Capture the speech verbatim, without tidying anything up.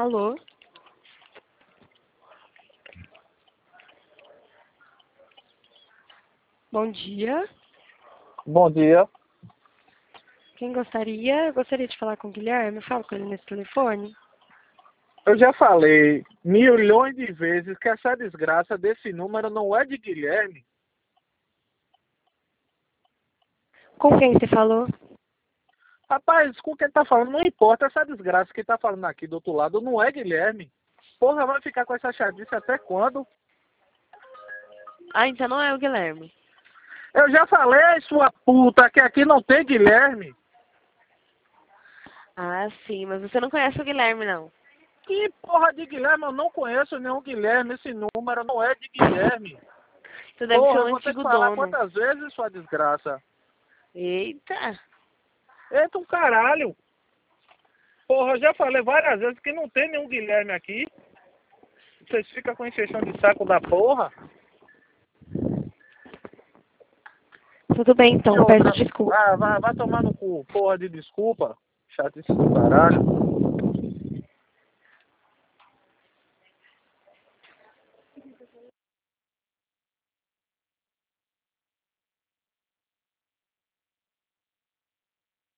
Alô? Bom dia. Bom dia. Quem gostaria? Eu gostaria de falar com o Guilherme. Fala com ele nesse telefone. Eu já falei milhões de vezes que essa desgraça desse número não é de Guilherme. Com quem você falou? Rapaz, com quem tá falando, não importa, essa desgraça que tá falando aqui do outro lado não é Guilherme. Porra, vai ficar com essa chatice até quando? Ah, então não é o Guilherme. Eu já falei, sua puta, que aqui não tem Guilherme. Ah, sim, mas você não conhece o Guilherme, não. Que porra de Guilherme? Eu não conheço nenhum Guilherme. Esse número não é de Guilherme. Você deve ser Porra, o eu vou ter que antigo falar dono. quantas vezes, sua desgraça? Eita. Eita, um caralho. Porra, eu já falei várias vezes que não tem nenhum Guilherme aqui. Vocês ficam com encheção de saco da porra. Tudo bem, E então. Peço outra, desculpa. ah, vai, vai tomar no cu, porra de desculpa. Chatice do caralho.